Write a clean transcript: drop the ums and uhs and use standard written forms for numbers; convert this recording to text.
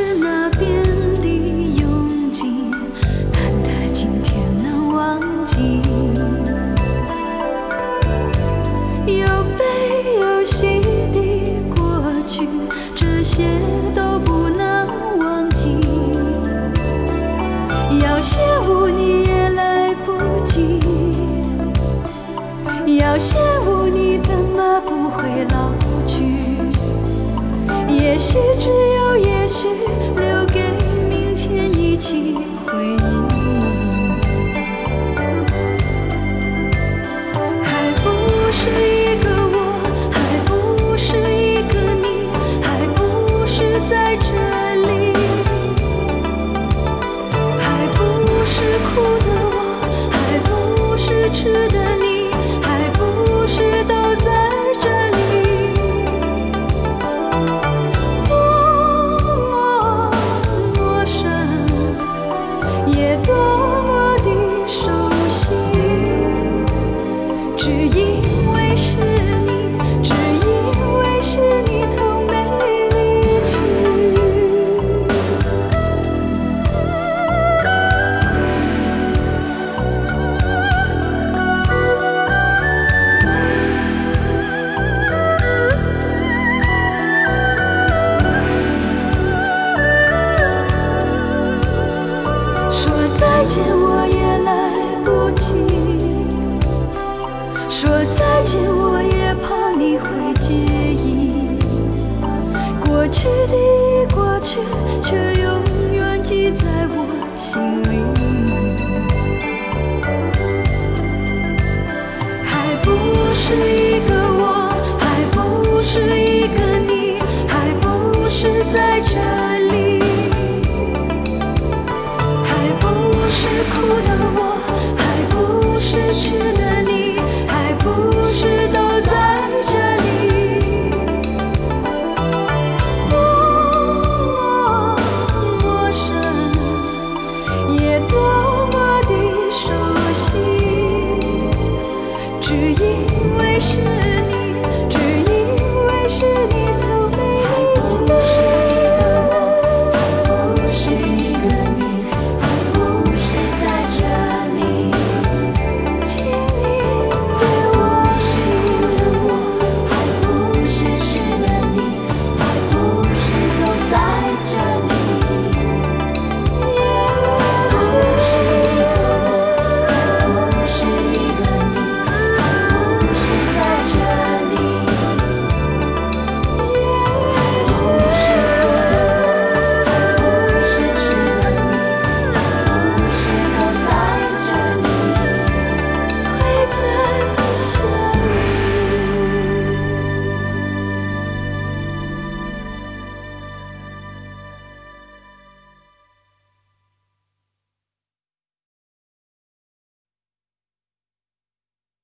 是那遍地拥挤，难得今天能忘记。有悲有喜的过去，这些都不能忘记。要谢无你也来不及，要谢无你怎么不会老去？也许只有也许，留给明天一起回忆。还不是一个我，还不是一个你，还不是在这里。还不是哭的我，还不是痴的你，还不是都在这里。陌生，也多么的熟悉，只因为是你，只因为是你从没离去。说再见我也来不及，说再见我也怕你会介意。过去的已过去，却永远记在我心里。还不是